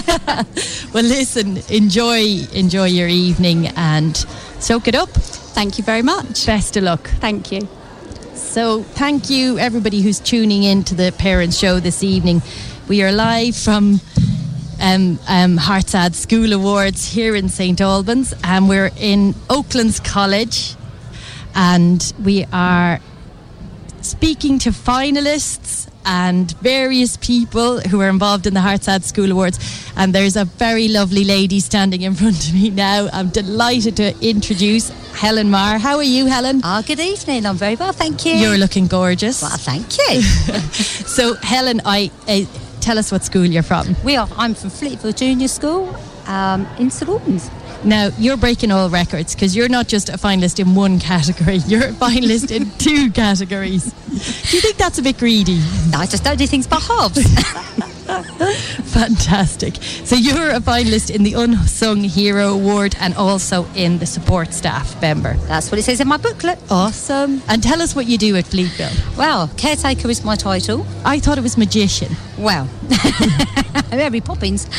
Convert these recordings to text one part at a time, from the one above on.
Well, listen, enjoy your evening and soak it up. Thank you very much. Best of luck. Thank you. So thank you everybody who's tuning in to the Parents Show this evening. We are live from Heartsad School Awards here in St. Albans, and we're in Oaklands College, and we are speaking to finalists and various people who are involved in the Heartsad School Awards. And there's a very lovely lady standing in front of me now. I'm delighted to introduce Helen Marr. How are you, Helen? Good evening. I'm very well, thank you. You're looking gorgeous. Well, thank you. So, Helen, tell us what school you're from. I'm from Fleetwood Junior School in St Albans. Now, you're breaking all records because you're not just a finalist in one category, you're a finalist in 2 categories. Do you think that's a bit greedy? No, I just don't do things by halves. Fantastic. So you're a finalist in the Unsung Hero Award and also in the support staff member. That's what it says in my booklet. Awesome. And tell us what you do at Fleetville. Well, caretaker is my title. I thought it was magician. Well, Mary Poppins.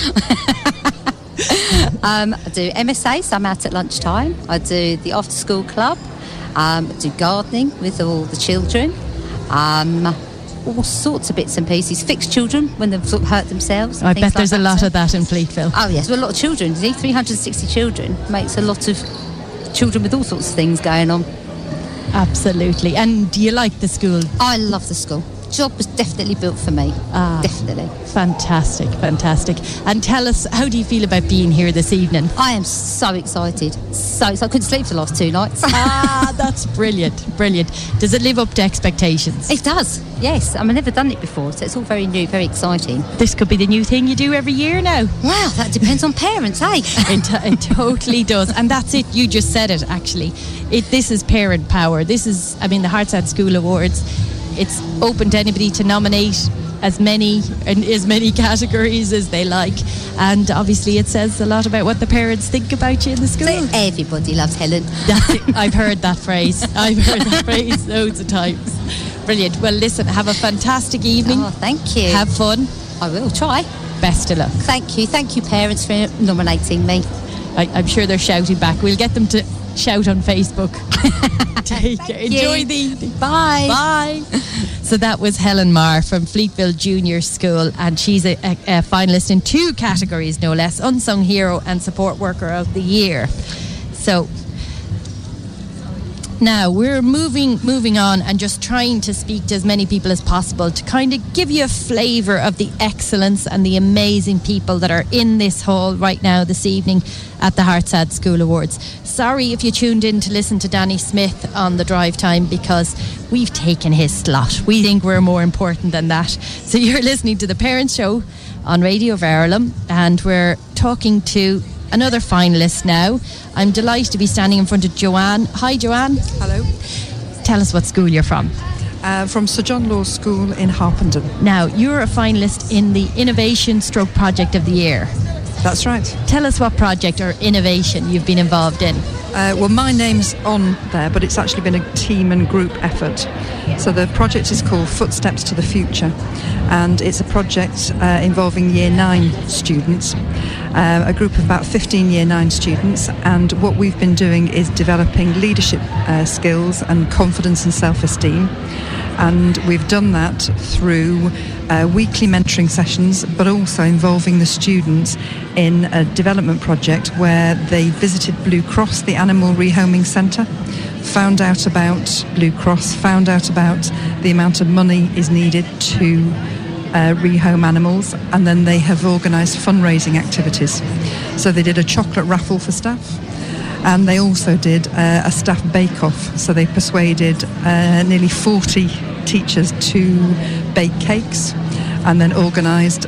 I do MSA, so I'm out at lunchtime. I do the after school club. I do gardening with all the children. All sorts of bits and pieces. Fix children when they've sort of hurt themselves. I bet there's a lot of that in Fleetville. Oh yes, well, a lot of children. 360 children makes a lot of children with all sorts of things going on. Absolutely. And do you like the school? I love the school. Job was definitely built for me. Definitely. Fantastic. And tell us, how do you feel about being here this evening? I am so excited. I couldn't sleep for the last 2 nights. That's brilliant. Does it live up to expectations? It does, yes. I've never done it before, so it's all very new, very exciting. This could be the new thing you do every year now. Wow, that depends on parents, eh? It totally does. And that's it. You just said it, actually. This is parent power. This is, the Heartsad School Awards. It's open to anybody to nominate as many categories as they like, and obviously it says a lot about what the parents think about you in the school. So everybody loves Helen. That's it. I've heard that phrase loads of times. Brilliant. Well, listen, have a fantastic evening. Oh, thank you. Have fun. I will try. Best of luck. Thank you parents, for nominating me. I'm sure they're shouting back. We'll get them to shout on Facebook. Take care. Enjoy the evening. Bye. So that was Helen Marr from Fleetville Junior School, and she's a finalist in 2 categories, no less: Unsung Hero and Support Worker of the Year. So now we're moving on and just trying to speak to as many people as possible to kind of give you a flavour of the excellence and the amazing people that are in this hall right now this evening at the Heartsad School Awards. Sorry if you tuned in to listen to Danny Smith on the drive time, because we've taken his slot. We think we're more important than that. So you're listening to the Parents Show on Radio Verulam, and we're talking to another finalist now. I'm delighted to be standing in front of Joanne. Hi, Joanne. Hello. Tell us what school you're from. From Sir John Law School in Harpenden. Now, you're a finalist in the Innovation Stroke Project of the Year. That's right. Tell us what project or innovation you've been involved in. Well, my name's on there, but it's actually been a team and group effort. So the project is called Footsteps to the Future, and it's a project involving Year 9 students, a group of about 15 Year 9 students, and what we've been doing is developing leadership skills and confidence and self-esteem. And we've done that through weekly mentoring sessions, but also involving the students in a development project where they visited Blue Cross, the Animal Rehoming Centre, found out about Blue Cross, found out about the amount of money is needed to rehome animals, and then they have organised fundraising activities. So they did a chocolate raffle for staff, and they also did a staff bake-off. So they persuaded nearly 40 teachers to bake cakes, and then organised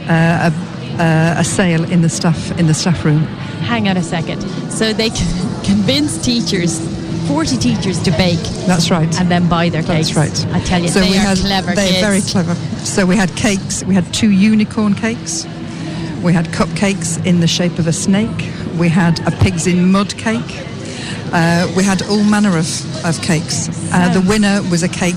a sale in the staff room. Hang on a second. So they convinced 40 teachers to bake. That's right. And then buy their cakes. That's right. I tell you, so they are clever kids. They're very clever. So we had cakes. We had 2 unicorn cakes. We had cupcakes in the shape of a snake. We had a pigs in mud cake. We had all manner of cakes. The winner was a cake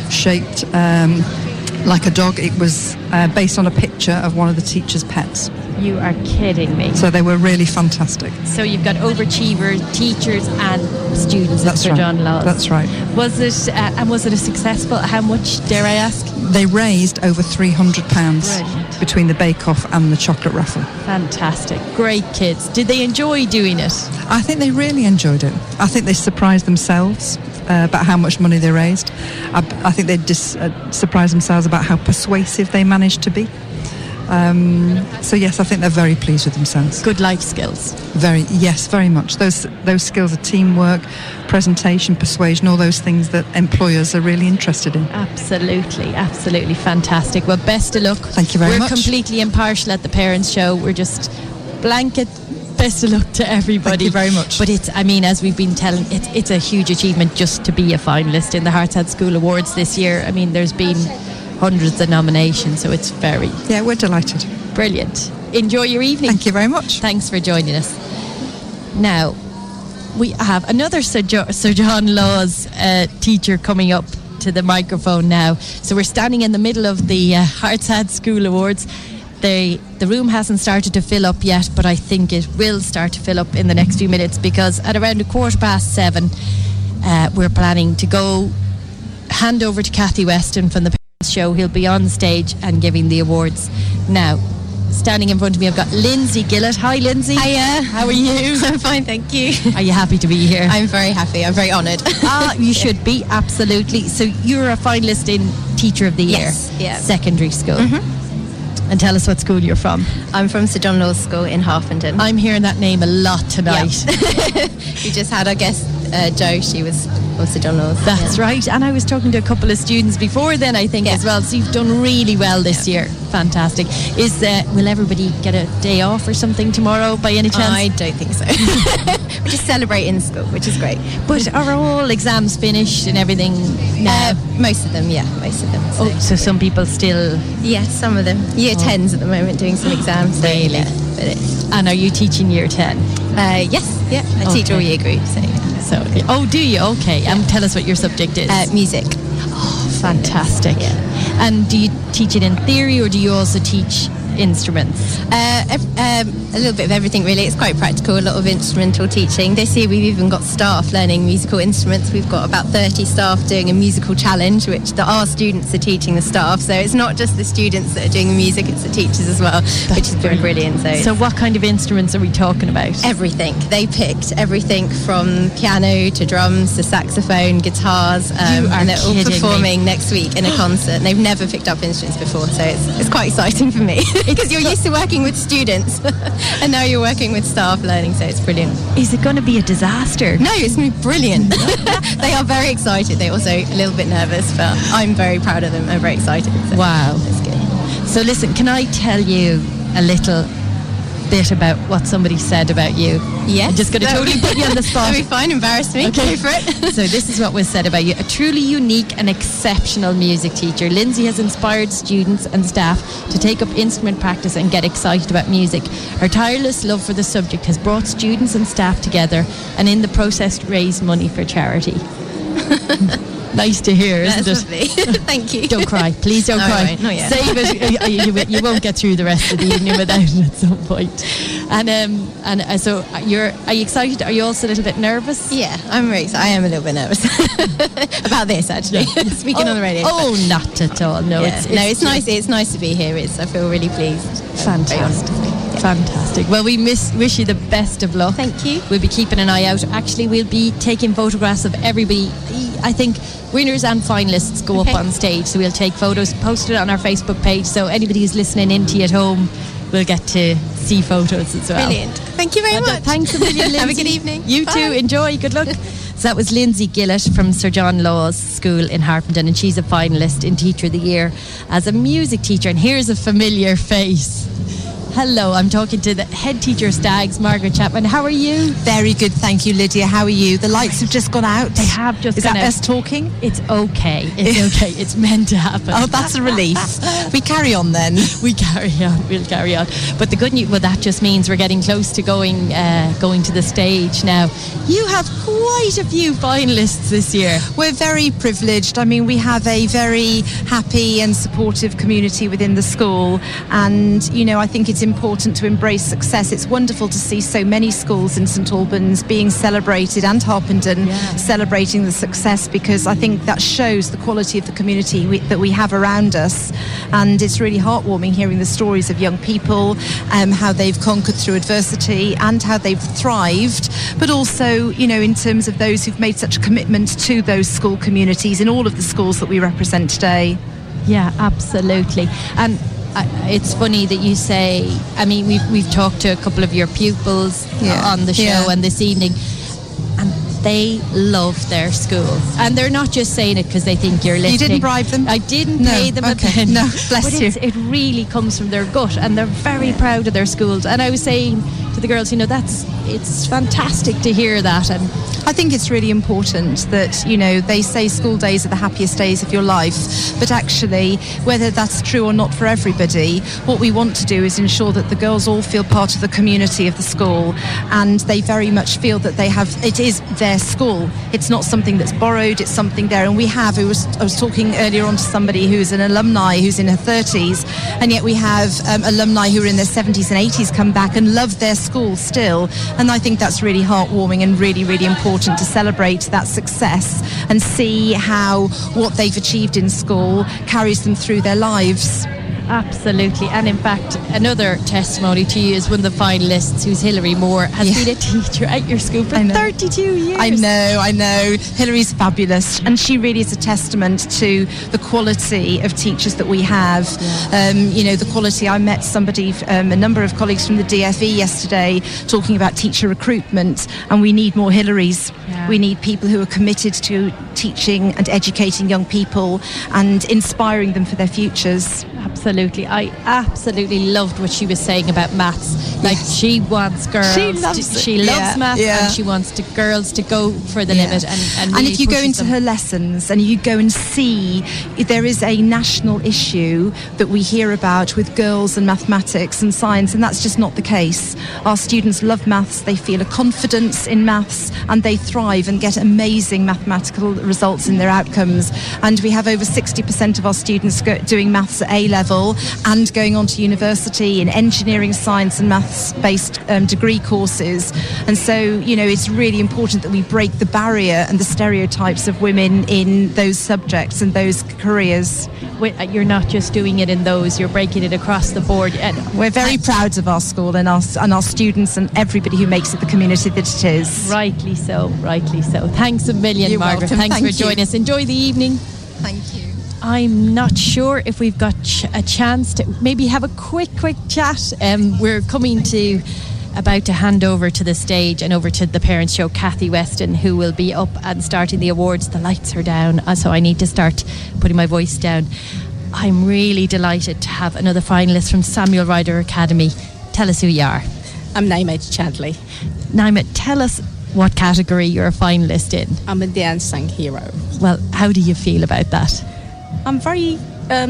shaped like a dog. It was based on a picture of one of the teachers' pets. You are kidding me. So they were really fantastic. So you've got overachievers, teachers and students at Sir John Laws. That's right. Was it a successful? How much, dare I ask? They raised over £300 between the bake-off and the chocolate raffle. Fantastic. Great kids. Did they enjoy doing it? I think they really enjoyed it. I think they surprised themselves about how much money they raised. I think they surprised themselves about how persuasive they managed to be. So yes, I think they're very pleased with themselves. Good life skills. Very much. Those skills of teamwork, presentation, persuasion, all those things that employers are really interested in. Absolutely fantastic. Well, best of luck. Thank you very much. We're completely impartial at the Parents Show. We're just blanket best of luck to everybody. Thank you very much. But as we've been telling, it's a huge achievement just to be a finalist in the Heartside School Awards this year. I mean, there's been hundreds of nominations, so it's very... Yeah, we're delighted. Brilliant. Enjoy your evening. Thank you very much. Thanks for joining us. Now, we have another Sir John Laws teacher coming up to the microphone now. So we're standing in the middle of the Heartside School Awards. The room hasn't started to fill up yet, but I think it will start to fill up in the next few minutes, because at around 7:15, we're planning to go hand over to Kathy Weston from the Parents Show. He'll be on stage and giving the awards. Now, standing in front of me, I've got Lindsay Gillett. Hi, Lindsay. Hiya. How are you? I'm fine, thank you. Are you happy to be here? I'm very happy. I'm very honoured. You should be, absolutely. So you're a finalist in Teacher of the Year, yes, yeah. Secondary school. Mm-hmm. And tell us what school you're from. I'm from Sir John Laws School in Harpenden. I'm hearing that name a lot tonight. Yeah. We just had our guest, Jo. She was from Sir John Laws. That's right. And I was talking to a couple of students before then, I think, as well. So you've done really well this year. Fantastic. Will everybody get a day off or something tomorrow by any chance? I don't think so. We're just celebrating school, which is great. But are all exams finished and everything now? Most of them, yeah. Most of them. So some people still... Yes, some of them. Year 10s at the moment doing some exams. Really? Yeah, and are you teaching Year 10? Yes, yeah. I teach all year groups. So, do you? Okay. And tell us what your subject is. Music. Oh, fantastic. Yeah. And do you teach it in theory, or do you also teach instruments? A little bit of everything, really. It's quite practical, a lot of instrumental teaching. This year we've even got staff learning musical instruments. We've got about 30 staff doing a musical challenge, which our students are teaching the staff. So it's not just the students that are doing the music, it's the teachers as well, which has been brilliant. So what kind of instruments are we talking about? Everything. They picked everything from piano to drums to saxophone, guitars, and they're all performing next week in a concert. And they've never picked up instruments before, so it's quite exciting for me. Because you're used to working with students and now you're working with staff learning, so it's brilliant. Is it going to be a disaster? No, it's going to be brilliant. They are very excited. They're also a little bit nervous, but I'm very proud of them. I'm very excited. So wow. That's good. So listen, can I tell you a little bit about what somebody said about you? Yes. I'm just going to totally put you on the spot. That'll be fine, embarrass me. Okay. Go for it. So this is what was said about you. A truly unique and exceptional music teacher. Lindsay has inspired students and staff to take up instrument practice and get excited about music. Her tireless love for the subject has brought students and staff together, and in the process raised money for charity. Nice to hear, isn't That's it? lovely. Thank you. Don't cry. Please don't cry. Right, not yet. Save it. You won't get through the rest of the evening without it at some point. So are you excited? Are you also a little bit nervous? Yeah, I am a little bit nervous about this, actually. Speaking on the radio. Oh, not at all. No, yeah. It's nice. It's nice to be here. I feel really pleased. Fantastic. Fantastic. Well, we wish you the best of luck. Thank you. We'll be keeping an eye out. Actually, we'll be taking photographs of everybody. I think winners and finalists go up on stage, so we'll take photos, post it on our Facebook page, so anybody who's listening in to you at home will get to see photos as well. Brilliant. Thank you very much. Thanks a million, Lindsay. Have a good evening. You Bye. too. Enjoy. Good luck. So that was Lindsay Gillett from Sir John Laws School in Harpenden, and she's a finalist in Teacher of the Year as a music teacher. And here's a familiar face. Hello, I'm talking to the head teacher of Stags, Margaret Chapman. How are you? Very good, thank you, Lydia. How are you? The lights have just gone out. They have just gone out. Is that us talking? It's okay. It's okay. It's meant to happen. Oh, that's a relief. We carry on then. We'll carry on. But the good news, well, that just means we're getting close to going to the stage now. You have quite a few finalists this year. We're very privileged. I mean, we have a very happy and supportive community within the school, and I think it's important to embrace success. It's wonderful to see so many schools in St Albans being celebrated, and Harpenden celebrating the success, because I think that shows the quality of the community that we have around us. And it's really heartwarming hearing the stories of young people, how they've conquered through adversity and how they've thrived, but also, you know, in terms of those who've made such a commitment to those school communities in all of the schools that we represent today. Yeah, absolutely. And it's funny that you say, I mean, we've talked to a couple of your pupils on the show and this evening, and they love their school. And they're not just saying it because they think you're listening. You didn't bribe them? I didn't pay them a penny. No, bless but you. It really comes from their gut, and they're very proud of their schools. And I was saying to the girls, you know, it's fantastic to hear that. And I think it's really important that, you know, they say school days are the happiest days of your life, but actually, whether that's true or not for everybody, what we want to do is ensure that the girls all feel part of the community of the school, and they very much feel that it is their school. It's not something that's borrowed, it's something there. And I was talking earlier on to somebody who's an alumni who's in her 30s, and yet we have alumni who are in their 70s and 80s come back and love their school still. And I think that's really heartwarming and really, really important to celebrate that success and see how what they've achieved in school carries them through their lives. Absolutely. And in fact, another testimony to you is one of the finalists, who's Hilary Moore, has been a teacher at your school for 32 years. I know. Hilary's fabulous, and she really is a testament to the quality of teachers that we have. You know, the quality. I met somebody, a number of colleagues from the DFE yesterday, talking about teacher recruitment, and we need more Hilarys. Yeah. We need people who are committed to teaching and educating young people and inspiring them for their futures. Absolutely. I absolutely loved what she was saying about maths. Like, she wants girls. She loves maths, and she wants girls to go for the limit. And really if you go into her lessons and you go and see, there is a national issue that we hear about with girls and mathematics and science, and that's just not the case. Our students love maths, they feel a confidence in maths, and they thrive and get amazing mathematical results in their outcomes. And we have over 60% of our students doing maths at A level and going on to university in engineering, science and maths-based degree courses. And so, you know, it's really important that we break the barrier and the stereotypes of women in those subjects and those careers. You're not just doing it in those, you're breaking it across the board. We're very proud of our school and our students and everybody who makes it the community that it is. Rightly so. Thanks a million, You're Margaret. welcome. Thanks for joining us. Enjoy the evening. Thank you. I'm not sure if we've got a chance to maybe have a quick chat. We're about to hand over to the stage and over to the Parents Show, Kathy Weston, who will be up and starting the awards. The lights are down, so I need to start putting my voice down. I'm really delighted to have another finalist from Samuel Ryder Academy. Tell us who you are. I'm Naima Chadley. Naima, tell us what category you're a finalist in. I'm a The Unsung Hero. Well, how do you feel about that? I'm very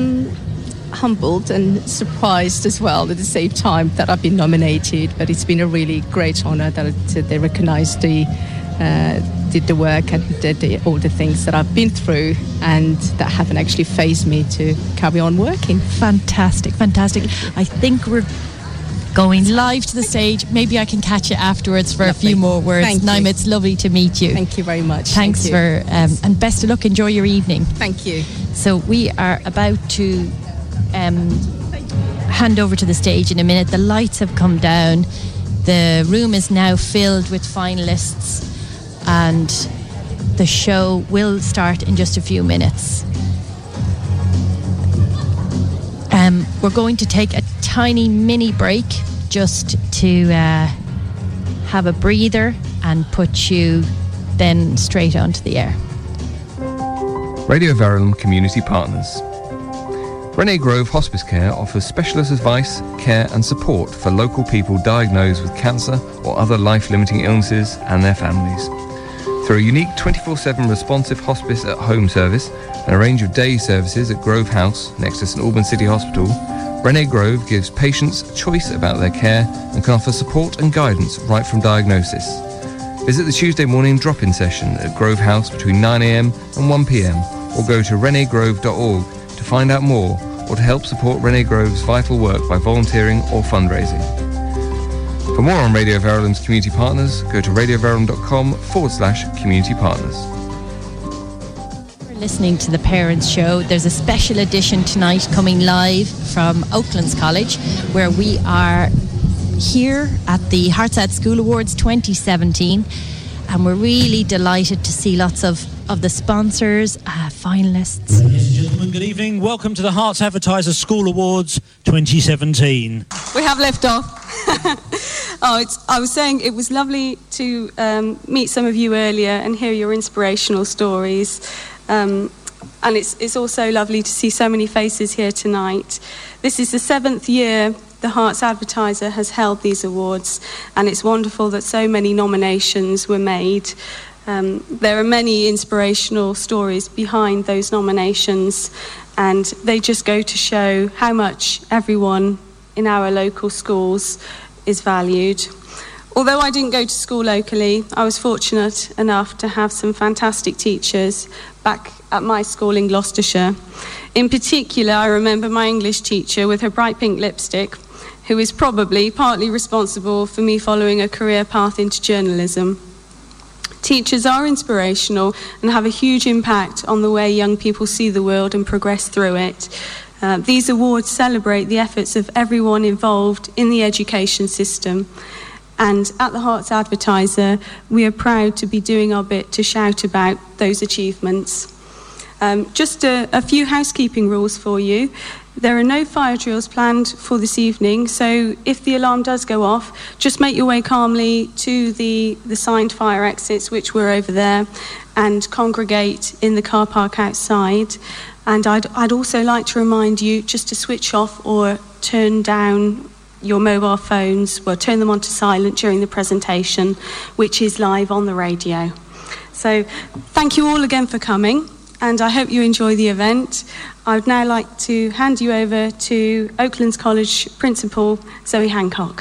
humbled and surprised as well at the same time that I've been nominated, but it's been a really great honour that they recognised did the work and did all the things that I've been through and that haven't actually phased me to carry on working. Fantastic. I think we're going live to the stage. Maybe I can catch you afterwards for a few more words. Thank you. Naima, it's lovely to meet you. Thank you very much. Thanks for and best of luck. Enjoy your evening. Thank you. So we are about to hand over to the stage in a minute. The lights have come down. The room is now filled with finalists, and the show will start in just a few minutes. We're going to take a tiny mini break just to have a breather and put you then straight onto the air. Radio Verulam Community Partners. Renee Grove Hospice Care offers specialist advice, care and support for local people diagnosed with cancer or other life-limiting illnesses and their families. Through a unique 24/7 responsive hospice at home service and a range of day services at Grove House next to St Albans City Hospital, Renee Grove gives patients choice about their care and can offer support and guidance right from diagnosis. Visit the Tuesday morning drop-in session at Grove House between 9am and 1pm or go to reneegrove.org to find out more or to help support Renee Grove's vital work by volunteering or fundraising. For more on Radio Verulam's community partners, go to radioverulam.com/community partners. We're listening to The Parents Show. There's a special edition tonight coming live from Oaklands College, where we are here at the Heartside School Awards 2017, and we're really delighted to see lots of the sponsors, finalists. Ladies and gentlemen, good evening. Welcome to the Hearts Advertiser School Awards 2017. We have left off. I was saying it was lovely to meet some of you earlier and hear your inspirational stories. And it's also lovely to see so many faces here tonight. This is the 7th year the Hearts Advertiser has held these awards, and it's wonderful that so many nominations were made. There are many inspirational stories behind those nominations, and they just go to show how much everyone in our local schools is valued. Although I didn't go to school locally, I was fortunate enough to have some fantastic teachers back at my school in Gloucestershire. In particular, I remember my English teacher with her bright pink lipstick, who is probably partly responsible for me following a career path into journalism. Teachers are inspirational and have a huge impact on the way young people see the world and progress through it. These awards celebrate the efforts of everyone involved in the education system. And at the Hearts Advertiser, we are proud to be doing our bit to shout about those achievements. Just a few housekeeping rules for you. There are no fire drills planned for this evening, so if the alarm does go off, just make your way calmly to the signed fire exits, which were over there, and congregate in the car park outside. And I'd also like to remind you just to switch off or turn down your mobile phones, well, turn them on to silent during the presentation, which is live on the radio. So thank you all again for coming, and I hope you enjoy the event. I'd now like to hand you over to Oaklands College Principal Zoe Hancock.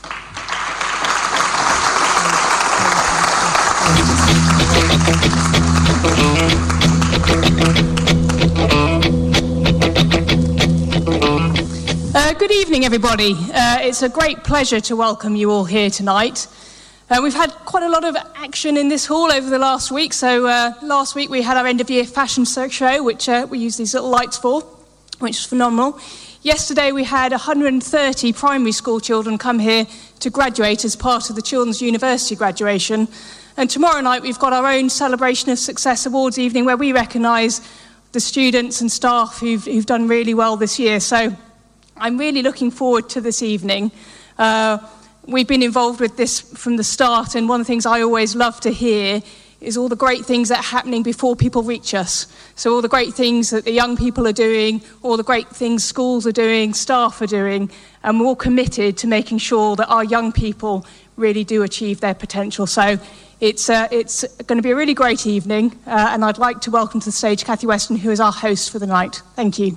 Good evening, everybody. It's a great pleasure to welcome you all here tonight. We've had quite a lot of action in this hall over the last week. So last week we had our end-of-year fashion show, which we use these little lights for, which is phenomenal. Yesterday we had 130 primary school children come here to graduate as part of the Children's University graduation. And tomorrow night we've got our own Celebration of Success Awards evening, where we recognise the students and staff who've done really well this year. So I'm really looking forward to this evening. We've been involved with this from the start, and one of the things I always love to hear is all the great things that are happening before people reach us. So all the great things that the young people are doing, all the great things schools are doing, staff are doing, and we're all committed to making sure that our young people really do achieve their potential. So it's going to be a really great evening, and I'd like to welcome to the stage Cathy Weston, who is our host for the night. Thank you.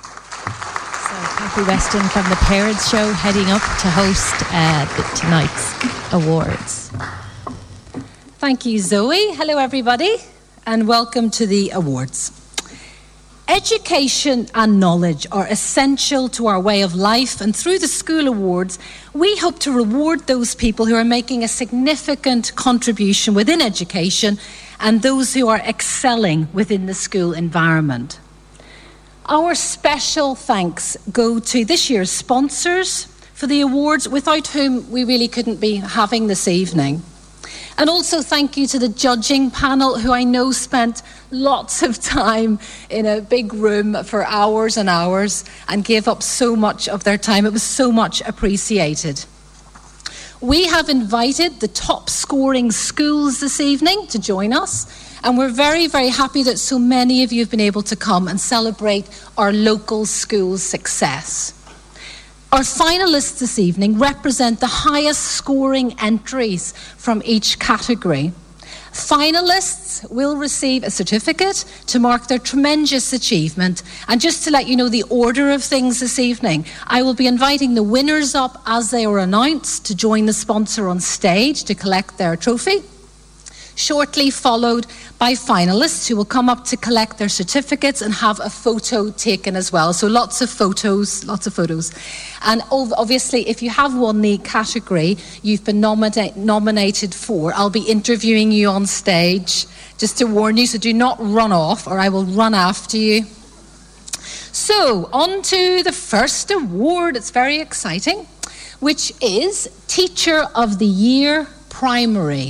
Cathy Weston from The Parents Show, heading up to host tonight's awards. Thank you, Zoe. Hello, everybody, and welcome to the awards. Education and knowledge are essential to our way of life, and through the School Awards, we hope to reward those people who are making a significant contribution within education and those who are excelling within the school environment. Our special thanks go to this year's sponsors for the awards, without whom we really couldn't be having this evening. And also thank you to the judging panel, who I know spent lots of time in a big room for hours and hours and gave up so much of their time. It was so much appreciated. We have invited the top scoring schools this evening to join us, and we're very, very happy that so many of you have been able to come and celebrate our local school's success. Our finalists this evening represent the highest scoring entries from each category. Finalists will receive a certificate to mark their tremendous achievement. And just to let you know the order of things this evening, I will be inviting the winners up as they are announced to join the sponsor on stage to collect their trophy. shortly followed by finalists who will come up to collect their certificates and have a photo taken as well. So lots of photos. And obviously, if you have won the category you've been nominated for, I'll be interviewing you on stage, just to warn you, so do not run off or I will run after you. So, on to the first award. It's very exciting, which is Teacher of the Year Primary.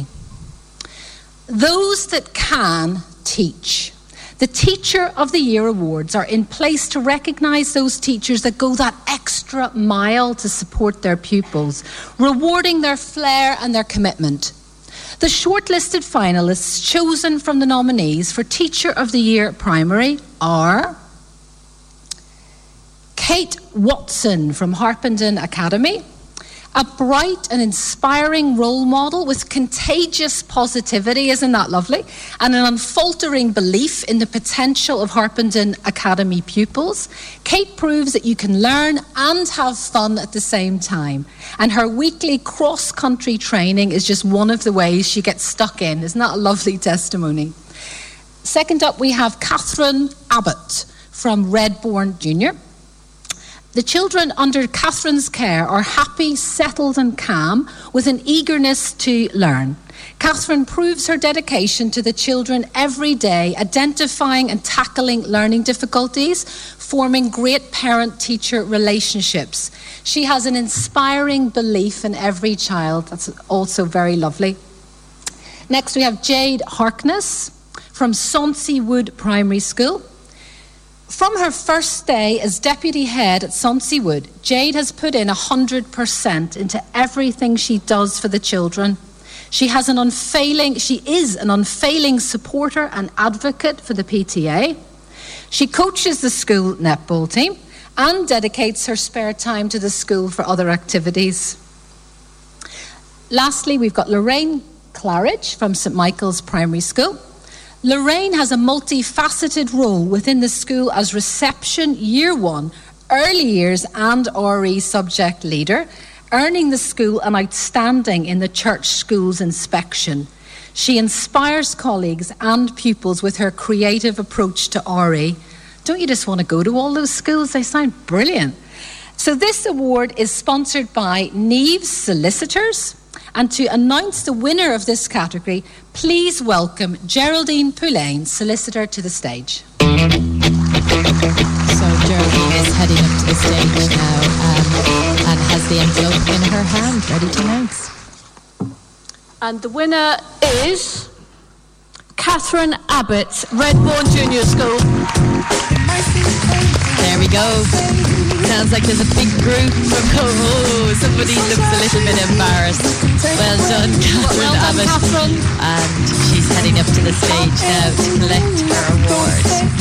Those that can teach. The Teacher of the Year awards are in place to recognise those teachers that go that extra mile to support their pupils, rewarding their flair and their commitment. The shortlisted finalists chosen from the nominees for Teacher of the Year Primary are Kate Watson from Harpenden Academy, a bright and inspiring role model with contagious positivity, isn't that lovely? And an unfaltering belief in the potential of Harpenden Academy pupils. Kate proves that you can learn and have fun at the same time. And her weekly cross-country training is just one of the ways she gets stuck in. Isn't that a lovely testimony? Second up, we have Catherine Abbott from Redbourne Junior. The children under Catherine's care are happy, settled and calm with an eagerness to learn. Catherine proves her dedication to the children every day, identifying and tackling learning difficulties, forming great parent-teacher relationships. She has an inspiring belief in every child. That's also very lovely. Next we have Jade Harkness from Sonsey Wood Primary School. From her first day as deputy head at Sonsey Wood, Jade has put in 100% into everything she does for the children. She is an unfailing supporter and advocate for the PTA. She coaches the school netball team and dedicates her spare time to the school for other activities. Lastly, we've got Lorraine Claridge from St Michael's Primary School. Lorraine has a multifaceted role within the school as reception, year 1, early years and RE subject leader, earning the school an outstanding in the church schools inspection. She inspires colleagues and pupils with her creative approach to RE. Don't you just want to go to all those schools? They sound brilliant. So this award is sponsored by Neves Solicitors. And to announce the winner of this category, please welcome Geraldine Poulain, solicitor, to the stage. So Geraldine is heading up to the stage now and has the envelope in her hand, ready to announce. And the winner is Catherine Abbott, Redbourne Junior School. There we go. Sounds like there's a big group from somebody looks a little bit embarrassed. Well done, Catherine Abbott. Catherine. And she's heading up to the stage now to collect her award.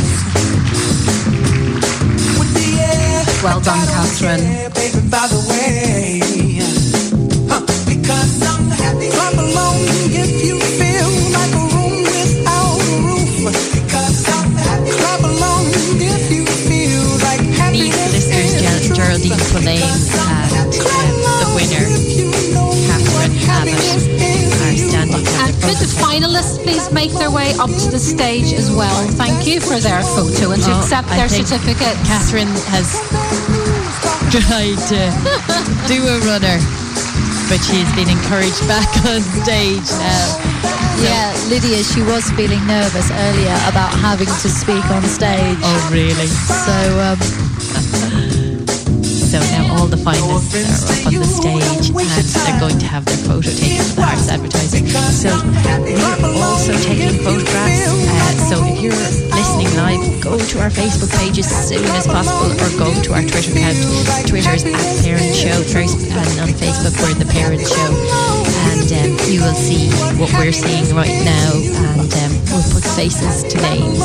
Well done, Catherine. By the way, because I'm happy. Clap along if you feel like a room without a roof. Because I'm happy. Clap along if you feel like happiness. Listeners, Geraldine Poulain and the winner, Catherine Abbott, are standing at And could the finalists please make their way up to the stage as well? Thank you for their photo and to accept their certificate. Catherine has tried to do a runner, but she's been encouraged back on stage now. Yeah, Lydia, she was feeling nervous earlier about having to speak on stage. Oh, really? So now all the finalists are up on the stage and they're going to have their photo taken for the Hearts Advertising. So we're also taking photographs. So if you're listening live, go to our Facebook page as soon as possible or go to our Twitter account. Twitter is @ParentShow and on Facebook we're The Parent Show. And you will see what we're seeing right now and we'll put faces to names.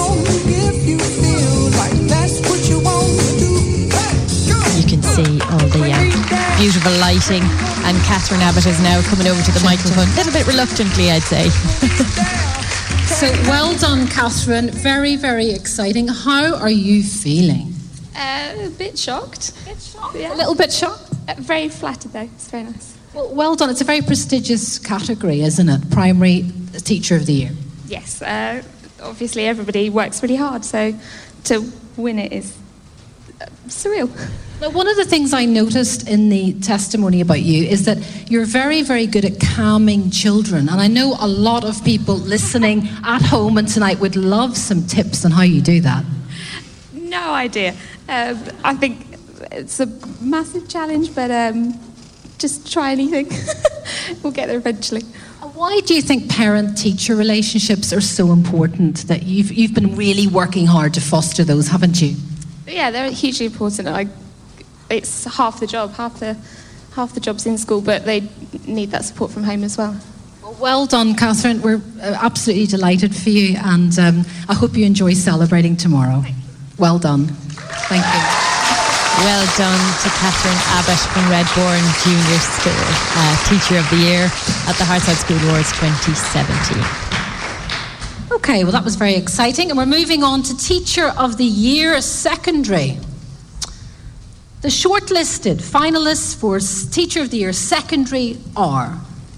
You can see all the beautiful lighting, and Catherine Abbott is now coming over to the microphone, a little bit reluctantly, I'd say. So well done, Catherine. Very, very exciting. How are you feeling? A bit shocked. Yeah. A little bit shocked. Very flattered though. It's very nice. Well done. It's a very prestigious category, isn't it? Primary Teacher of the Year. Yes. Obviously, everybody works really hard, so to win it is surreal. Now, one of the things I noticed in the testimony about you is that you're very, very good at calming children. And I know a lot of people listening at home and tonight would love some tips on how you do that. No idea. I think it's a massive challenge, but just try anything. We'll get there eventually. Why do you think parent-teacher relationships are so important? That you've been really working hard to foster those, haven't you? Yeah, they're hugely important. It's half the job. Half the job's in school, but they need that support from home as well. Well done, Catherine. We're absolutely delighted for you, and I hope you enjoy celebrating tomorrow. Well done. Thank you. Well done to Catherine Abbott from Redbourne Junior School, Teacher of the Year at the Heartside School Awards 2017. Okay, well that was very exciting, and we're moving on to Teacher of the Year Secondary. The shortlisted finalists for Teacher of the Year Secondary are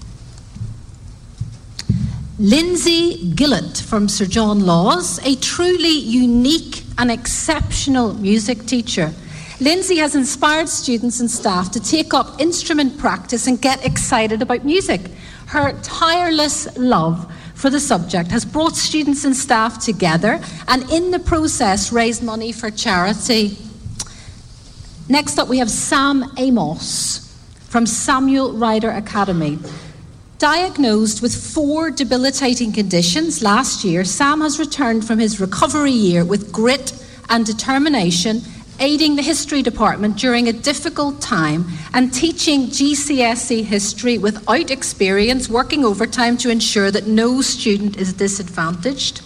Lindsay Gillett from Sir John Laws, a truly unique and exceptional music teacher. Lindsay has inspired students and staff to take up instrument practice and get excited about music. Her tireless love for the subject has brought students and staff together and in the process raised money for charity. Next up we have Sam Amos from Samuel Ryder Academy. Diagnosed with 4 debilitating conditions last year, Sam has returned from his recovery year with grit and determination, aiding the history department during a difficult time and teaching GCSE history without experience, working overtime to ensure that no student is disadvantaged.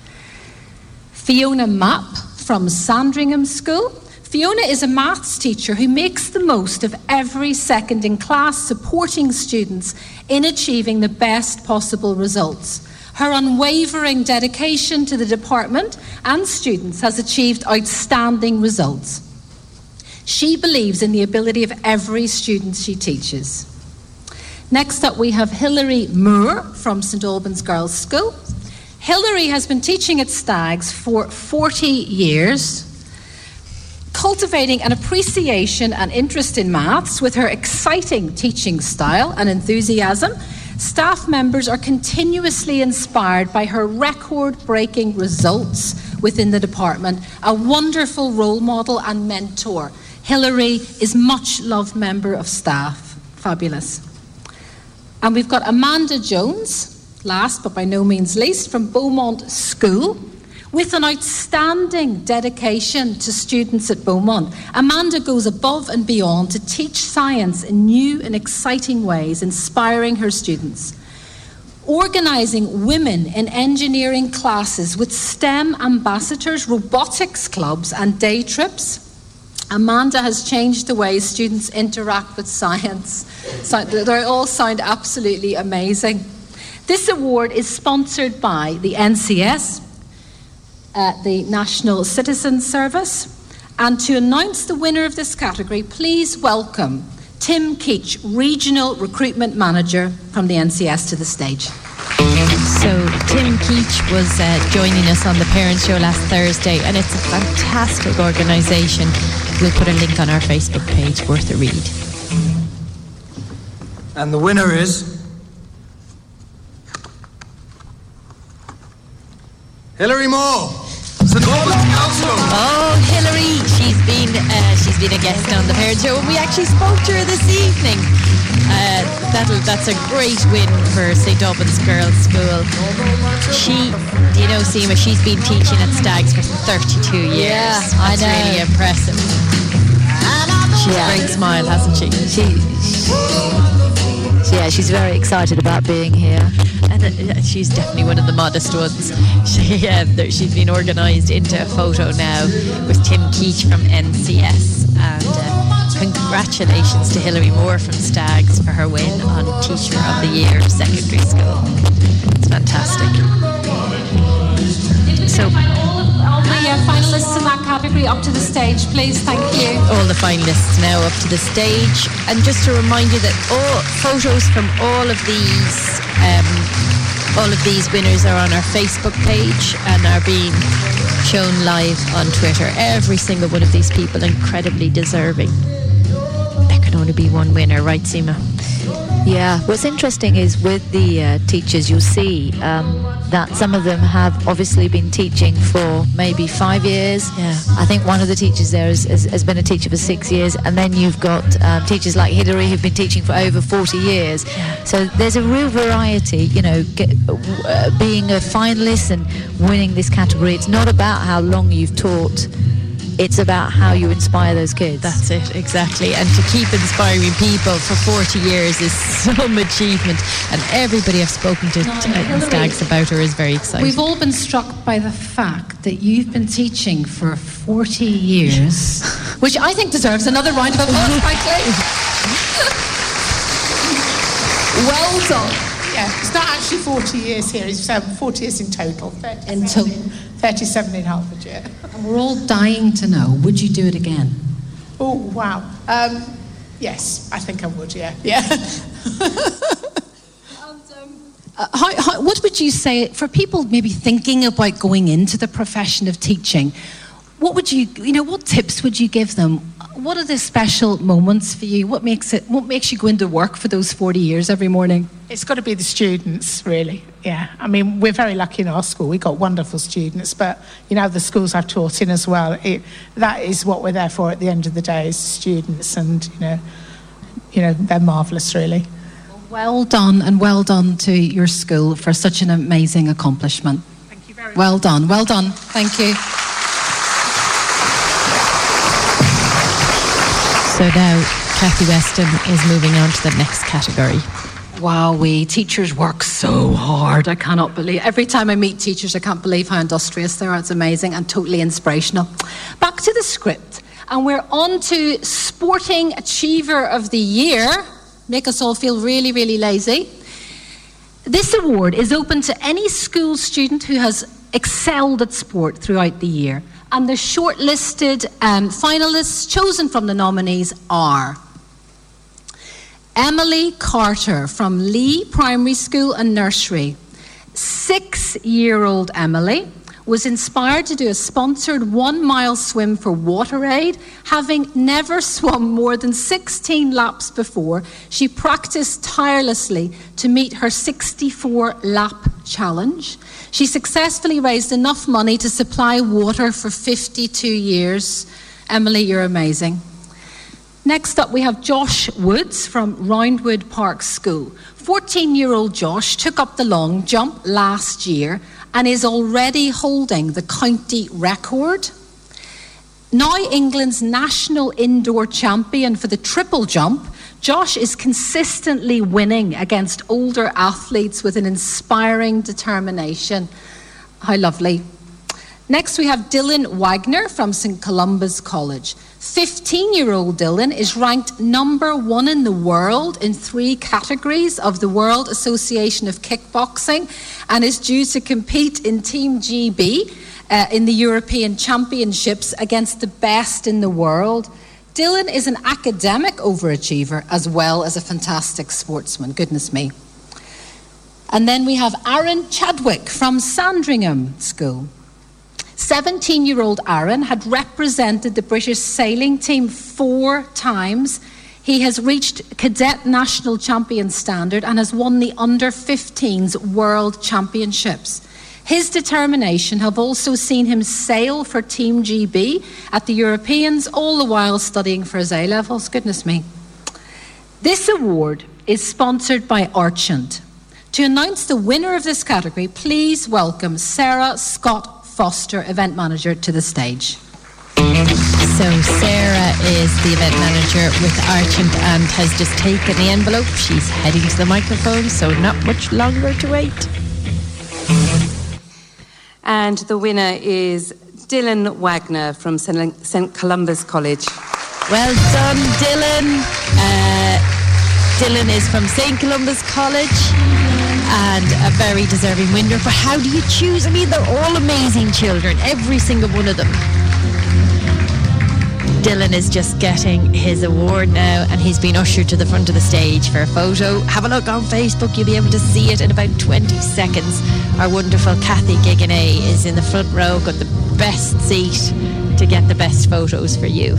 Fiona Mapp from Sandringham School. Fiona is a maths teacher who makes the most of every second in class, supporting students in achieving the best possible results. Her unwavering dedication to the department and students has achieved outstanding results. She believes in the ability of every student she teaches. Next up we have Hilary Moore from St Albans Girls' School. Hilary has been teaching at Stags for 40 years, cultivating an appreciation and interest in maths with her exciting teaching style and enthusiasm. Staff members are continuously inspired by her record-breaking results within the department, a wonderful role model and mentor. Hilary is much loved member of staff. Fabulous. And we've got Amanda Jones, last but by no means least, from Beaumont School. With an outstanding dedication to students at Beaumont, Amanda goes above and beyond to teach science in new and exciting ways, inspiring her students. Organising women in engineering classes with STEM ambassadors, robotics clubs and day trips, Amanda has changed the way students interact with science. They all sound absolutely amazing. This award is sponsored by the NCS, the National Citizen Service, and to announce the winner of this category, please welcome Tim Keach, Regional Recruitment Manager from the NCS, to the stage. So Tim Keach was joining us on the Parents Show last Thursday, and it's a fantastic organisation. We'll put a link on our Facebook page, worth a read. And the winner is Hilary Moore, St Albans Girls' School. Oh, Hilary, she's been a guest on the Parents Show, and we actually spoke to her this evening. That's a great win for St Albans Girls' School. Seema, she's been teaching at Stags for 32 years. Yeah, That's really impressive. She's a great smile, hasn't she? Yeah, she's very excited about being here. And she's definitely one of the modest ones. She's been organised into a photo now with Tim Keach from NCS. And congratulations to Hilary Moore from Stags for her win on Teacher of the Year Secondary School. It's fantastic. So all the finalists finalists in that category up to the stage, please. Thank you. All the finalists now up to the stage. And just to remind you that all photos from all of these winners are on our Facebook page and are being shown live on Twitter. Every single one of these people incredibly deserving. There can only be one winner, right, Seema? Yeah, what's interesting is with the teachers, you'll see that some of them have obviously been teaching for maybe 5 years. Yeah. I think one of the teachers there has been a teacher for 6 years, and then you've got teachers like Hillary who've been teaching for over 40 years. Yeah. So there's a real variety, being a finalist and winning this category. It's not about how long you've taught. It's about how you inspire those kids. That's it, exactly. And to keep inspiring people for 40 years is some achievement. And everybody I've spoken to Stags about her is very excited. We've all been struck by the fact that you've been teaching for 40 years, which I think deserves another round of applause, frankly. Well done. Yeah, it's not actually 40 years here, it's 40 years in total. 37 in Hertfordshire. And we're all dying to know, would you do it again? Oh, wow. Yes, I think I would, yeah. What would you say, for people maybe thinking about going into the profession of teaching, what tips would you give them? What are the special moments for you? What makes you go into work for those 40 years every morning? It's got to be the students, really. Yeah, I mean, we're very lucky in our school. We've got wonderful students, but, the schools I've taught in as well, that is what we're there for at the end of the day, is students, and, they're marvellous, really. Well done, and well done to your school for such an amazing accomplishment. Thank you very much. Well done. Thank you. So now Kathy Weston is moving on to the next category. Wow, teachers work so hard. I cannot believe. Every time I meet teachers, I can't believe how industrious they are. It's amazing and totally inspirational. Back to the script. And we're on to Sporting Achiever of the Year. Make us all feel really, really lazy. This award is open to any school student who has excelled at sport throughout the year. And the shortlisted finalists chosen from the nominees are Emily Carter from Lee Primary School and Nursery. 6-year-old Emily was inspired to do a sponsored 1-mile swim for WaterAid. Having never swum more than 16 laps before, she practiced tirelessly to meet her 64-lap challenge. She successfully raised enough money to supply water for 52 years. Emily, you're amazing. Next up, we have Josh Woods from Roundwood Park School. 14-year-old Josh took up the long jump last year and is already holding the county record. Now England's national indoor champion for the triple jump, Josh is consistently winning against older athletes with an inspiring determination. How lovely. Next, we have Dylan Wagner from St Columba's College. 15-year-old Dylan is ranked number 1 in the world in 3 categories of the World Association of Kickboxing and is due to compete in Team GB in the European Championships against the best in the world. Dylan is an academic overachiever as well as a fantastic sportsman. Goodness me. And then we have Aaron Chadwick from Sandringham School. 17-year-old Aaron had represented the British sailing team 4 times. He has reached cadet national champion standard and has won the under-15s World Championships. His determination have also seen him sail for Team GB at the Europeans, all the while studying for his A-levels. Goodness me. This award is sponsored by Archant. To announce the winner of this category, please welcome Sarah Scott Foster, event manager, to the stage. So Sarah is the event manager with Archant and has just taken the envelope. She's heading to the microphone, so not much longer to wait. And the winner is Dylan Wagner from St Columba's College. Well done, Dylan. Dylan is from St Columba's College and a very deserving winner. But how do you choose? I mean, they're all amazing children, every single one of them. Dylan is just getting his award now, and he's been ushered to the front of the stage for a photo. Have a look on Facebook, you'll be able to see it in about 20 seconds. Our wonderful Kathy Giganay is in the front row, got the best seat to get the best photos for you.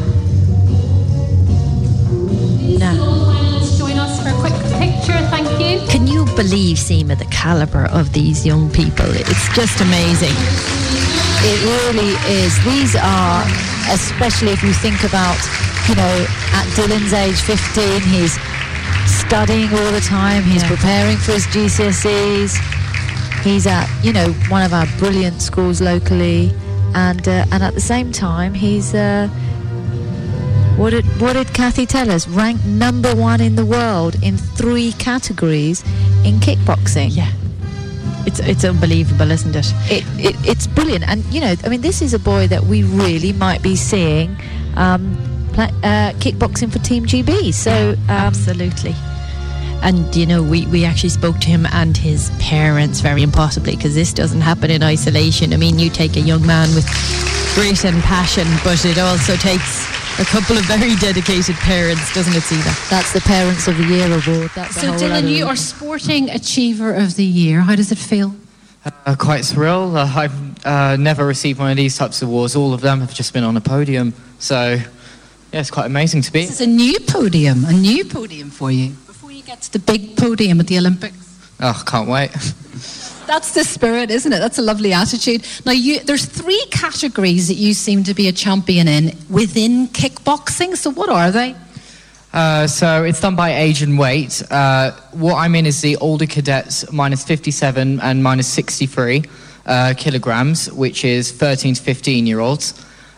Now, join us for a quick picture, thank you. Can you believe, Seema, the calibre of these young people? It's just amazing. It really is. These are, especially if you think about, at Dylan's age 15, he's studying all the time, he's preparing for his GCSEs, he's at, one of our brilliant schools locally, and at the same time, he's, what did Kathy tell us? Ranked number 1 in the world in 3 categories in kickboxing. Yeah. It's unbelievable, isn't it? It's brilliant. And, this is a boy that we really might be seeing kickboxing for Team GB. So absolutely. And, we actually spoke to him and his parents, very impossibly, because this doesn't happen in isolation. I mean, you take a young man with grit and passion, but it also takes a couple of very dedicated parents, doesn't it, Seema? That's the Parents of the Year award. So, Dylan, you are Sporting Achiever of the Year. How does it feel? Quite surreal. I've never received one of these types of awards. All of them have just been on a podium. So, yeah, it's quite amazing to be. This is a new podium for you. Before you get to the big podium at the Olympics. Oh, can't wait. That's the spirit, isn't it? That's a lovely attitude. Now, there's 3 categories that you seem to be a champion in within kickboxing. So what are they? So it's done by age and weight. What I'm in is the older cadets, minus 57 and minus 63 kilograms, which is 13 to 15-year-olds.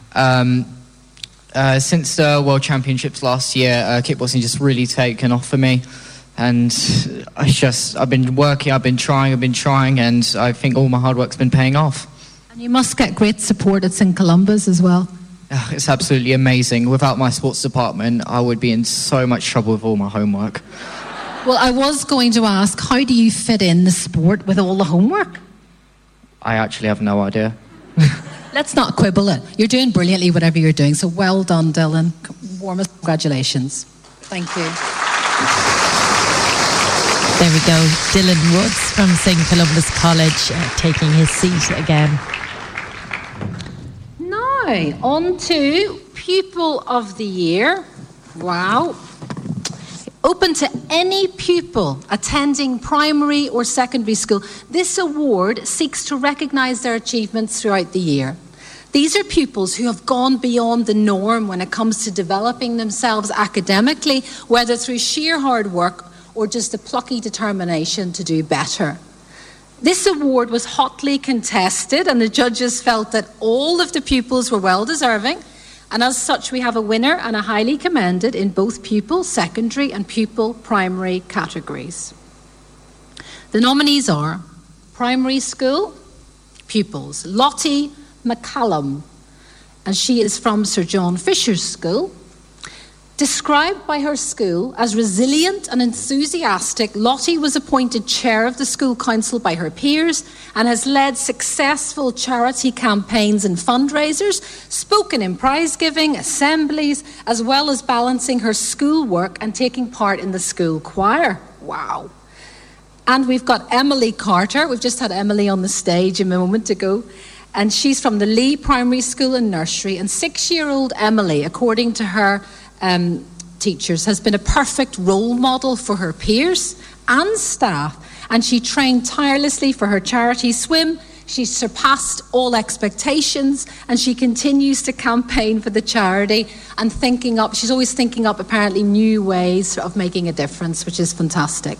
Since the World Championships last year, kickboxing just really taken off for me. And I've been working, I've been trying, and I think all my hard work's been paying off. And you must get great support at St. Columba's as well. It's absolutely amazing. Without my sports department, I would be in so much trouble with all my homework. Well, I was going to ask, how do you fit in the sport with all the homework? I actually have no idea. Let's not quibble it. You're doing brilliantly, whatever you're doing. So well done, Dylan. Warmest congratulations. Thank you. There we go. Dylan Woods from St. Columba's College taking his seat again. Now, on to Pupil of the Year. Wow. Open to any pupil attending primary or secondary school. This award seeks to recognise their achievements throughout the year. These are pupils who have gone beyond the norm when it comes to developing themselves academically, whether through sheer hard work or just a plucky determination to do better. This award was hotly contested, and the judges felt that all of the pupils were well deserving, and as such we have a winner and a highly commended in both pupil secondary and pupil primary categories. The nominees are primary school pupils Lottie McCallum, and she is from Sir John Fisher's School. Described by her school as resilient and enthusiastic, Lottie was appointed chair of the school council by her peers and has led successful charity campaigns and fundraisers, spoken in prize giving, assemblies, as well as balancing her school work and taking part in the school choir. Wow. And we've got Emily Carter. We've just had Emily on the stage a moment ago. And she's from the Lee Primary School and Nursery. And 6-year-old Emily, according to her teachers, has been a perfect role model for her peers and staff, and she trained tirelessly for her charity swim. She surpassed all expectations, and she continues to campaign for the charity and she's always thinking up apparently new ways of making a difference, which is fantastic.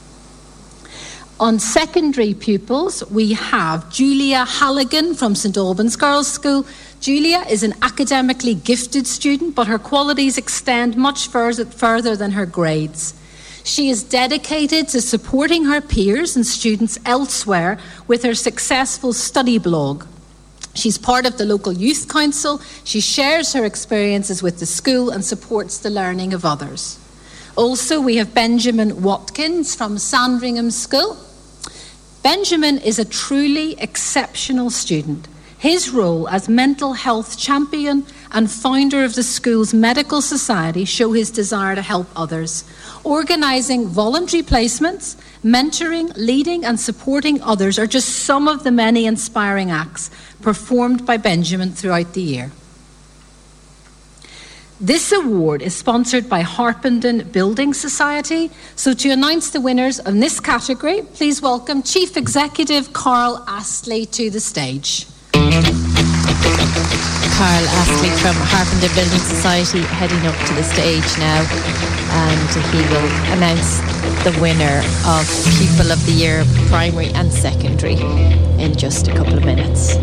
On secondary pupils, we have Julia Halligan from St Albans Girls' School. Julia is an academically gifted student, but her qualities extend much further than her grades. She is dedicated to supporting her peers and students elsewhere with her successful study blog. She's part of the local youth council. She shares her experiences with the school and supports the learning of others. Also, we have Benjamin Watkins from Sandringham School. Benjamin is a truly exceptional student. His role as mental health champion and founder of the school's medical society, show his desire to help others, organising voluntary placements, mentoring, leading and supporting others are just some of the many inspiring acts performed by Benjamin throughout the year. This award is sponsored by Harpenden Building Society. So to announce the winners in this category, please welcome Chief Executive Carl Astley to the stage. Carl Astley from Harpenden Building Society heading up to the stage now, and he will announce the winner of Pupil of the Year, primary and secondary, in just a couple of minutes.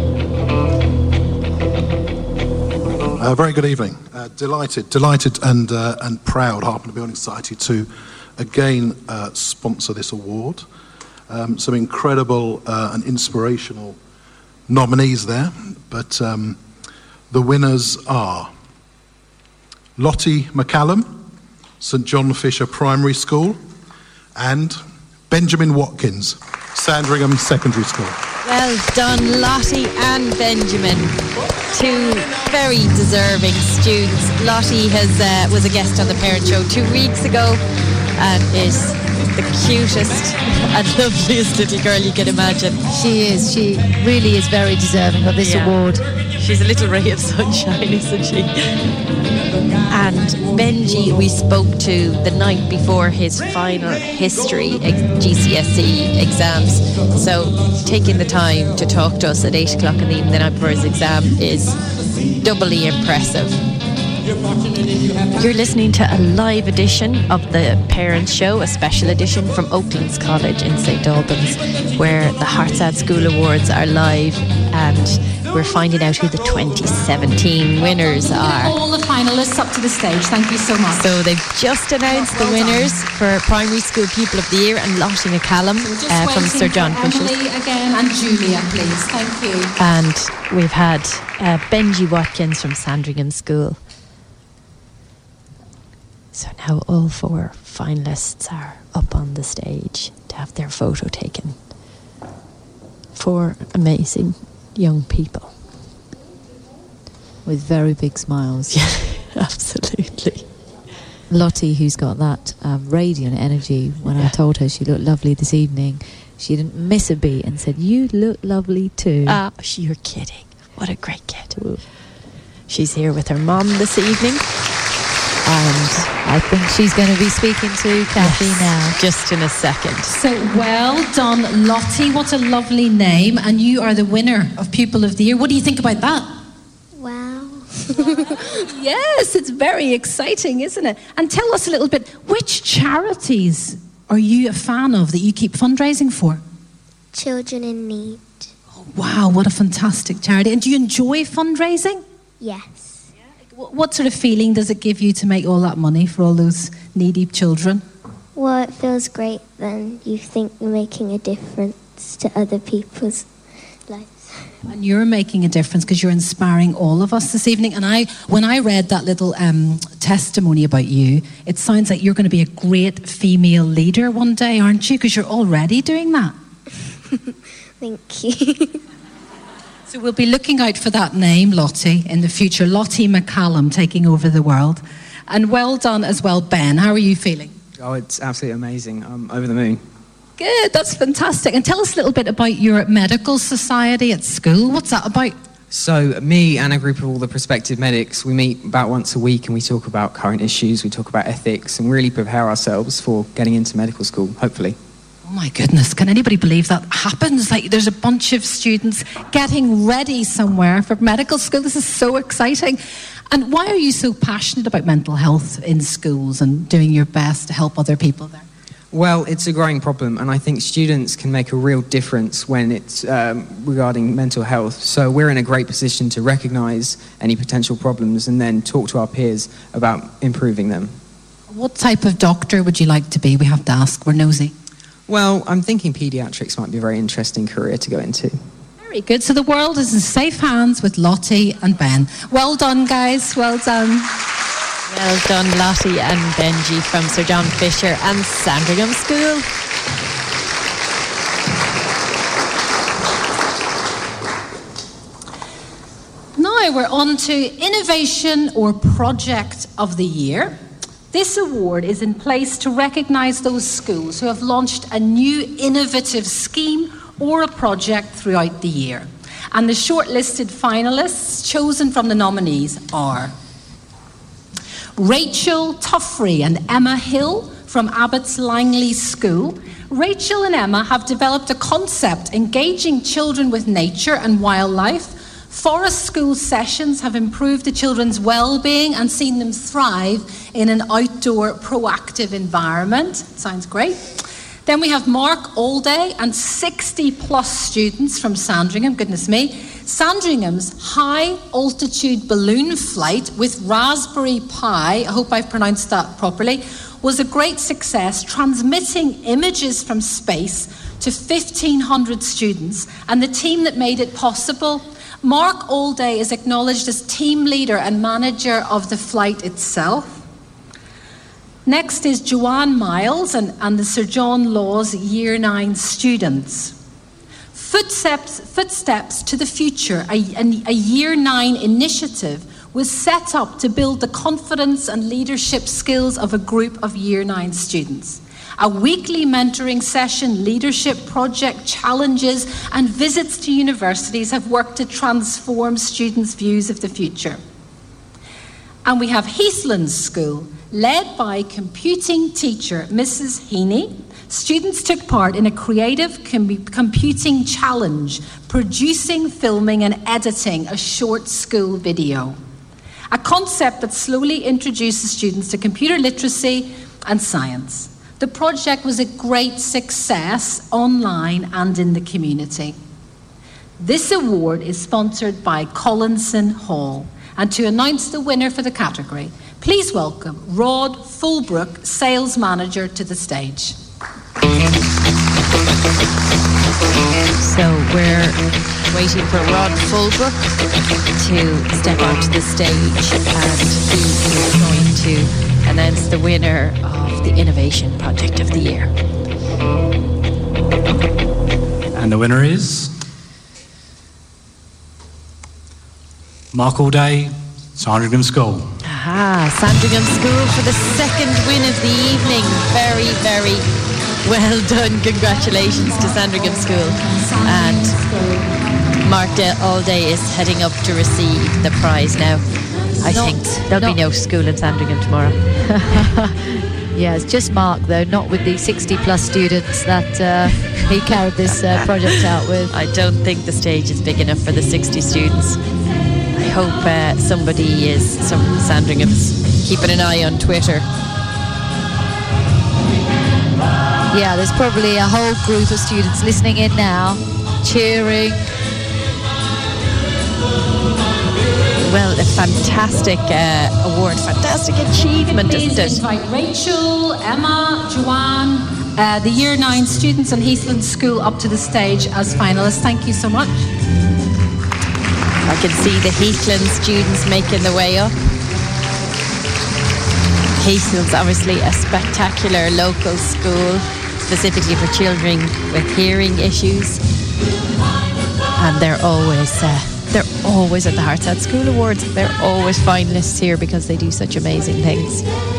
Very good evening. Delighted and proud, Harpenden Building Society, to again sponsor this award. Some incredible and inspirational nominees there, but the winners are Lottie McCallum, St John Fisher Primary School, and Benjamin Watkins, Sandringham Secondary School. Well done, Lottie and Benjamin. Two very deserving students. Lottie was a guest on the Parent Show 2 weeks ago and is the cutest and loveliest little girl you can imagine. She is. She really is very deserving of this award. She's a little ray of sunshine, isn't she? And Benji, we spoke to the night before his final history GCSE exams. So taking the time to talk to us at 8 o'clock in the evening the night before his exam is doubly impressive. You're listening to a live edition of the Parents Show, a special edition from Oaklands College in St Albans, where the HeartSad School Awards are live, and we're finding out who the 2017 winners are. All the finalists up to the stage. Thank you so much. So they've just announced the winners for Primary School Pupil of the Year, and Lottie McCallum from Sir John Fisher. Emily again and Julia, please. Thank you. And we've had Benji Watkins from Sandringham School. So now all 4 finalists are up on the stage to have their photo taken. 4 amazing young people. With very big smiles. Yeah, absolutely. Lottie, who's got that radiant energy, when I told her she looked lovely this evening, she didn't miss a beat and said, "You look lovely too." You're kidding. What a great kid. She's here with her mum this evening. And I think she's going to be speaking to Kathy now. Just in a second. So well done, Lottie. What a lovely name. And you are the winner of Pupil of the Year. What do you think about that? Wow. Yes, it's very exciting, isn't it? And tell us a little bit, which charities are you a fan of that you keep fundraising for? Children in Need. Oh, wow, what a fantastic charity. And do you enjoy fundraising? Yes. What sort of feeling does it give you to make all that money for all those needy children? Well, it feels great when you think you're making a difference to other people's lives. And you're making a difference because you're inspiring all of us this evening. And when I read that little testimony about you, it sounds like you're going to be a great female leader one day, aren't you? Because you're already doing that. Thank you. So we'll be looking out for that name, Lottie, in the future. Lottie McCallum taking over the world. And well done as well, Ben. How are you feeling? Oh, it's absolutely amazing. I'm over the moon. Good, that's fantastic. And tell us a little bit about your medical society at school. What's that about? So me and a group of all the prospective medics, we meet about once a week and we talk about current issues, we talk about ethics and really prepare ourselves for getting into medical school, hopefully. Oh my goodness, can anybody believe that happens? Like there's a bunch of students getting ready somewhere for medical school. This is so exciting. And why are you so passionate about mental health in schools and doing your best to help other people there? Well, it's a growing problem and I think students can make a real difference when it's regarding mental health. So we're in a great position to recognise any potential problems and then talk to our peers about improving them. What type of doctor would you like to be? We have to ask, we're nosy. Well, I'm thinking paediatrics might be a very interesting career to go into. Very good. So the world is in safe hands with Lottie and Ben. Well done, guys. Well done. Well done, Lottie and Benji from Sir John Fisher and Sandringham School. Now, Now we're on to Innovation or Project of the Year. This award is in place to recognise those schools who have launched a new innovative scheme or a project throughout the year. And the shortlisted finalists chosen from the nominees are Rachel Tuffrey and Emma Hill from Abbott's Langley School. Rachel and Emma have developed a concept engaging children with nature and wildlife. Forest school sessions have improved the children's well-being and seen them thrive in an outdoor, proactive environment. Sounds great. Then we have Mark Allday and 60-plus students from Sandringham. Goodness me. Sandringham's high-altitude balloon flight with Raspberry Pi, I hope I've pronounced that properly, was a great success, transmitting images from space to 1,500 students, and the team that made it possible. Mark Allday is acknowledged as team leader and manager of the flight itself. Next is Joanne Miles and the Sir John Laws Year 9 students. Footsteps to the Future, a Year 9 initiative, was set up to build the confidence and leadership skills of a group of Year 9 students. A weekly mentoring session, leadership project, challenges, and visits to universities have worked to transform students' views of the future. And we have Heathlands School, led by computing teacher Mrs. Heaney. Students took part in a creative computing challenge, producing, filming, and editing a short school video. A concept that slowly introduces students to computer literacy and science. The project was a great success online and in the community. This award is sponsored by Collinson Hall. And to announce the winner for the category, please welcome Rod Fulbrook, Sales Manager, to the stage. So we're waiting for Rod Fulbrook to step onto the stage, and he is going to announce the winner of the Innovation Project of the Year. And the winner is Mark Allday, Sandringham School. Aha, Sandringham School for the second win of the evening. Very, very well done. Congratulations to Sandringham School. And Mark Allday is heading up to receive the prize now. I think there'll be no school in Sandringham tomorrow. Yeah, it's just Mark, though, not with the 60-plus students that he carried this project out with. I don't think the stage is big enough for the 60 students. I hope somebody is, some Sandringham's, keeping an eye on Twitter. Yeah, there's probably a whole group of students listening in now, cheering. Well, a fantastic award, fantastic achievement, isn't it? Please invite Rachel, Emma, Joanne, the Year 9 students and Heathlands School up to the stage as finalists. Thank you so much. I can see the Heathlands students making the way up. Heathlands, obviously a spectacular local school, specifically for children with hearing issues. And they're always at the Heartside School Awards. They're always finalists here because they do such amazing things.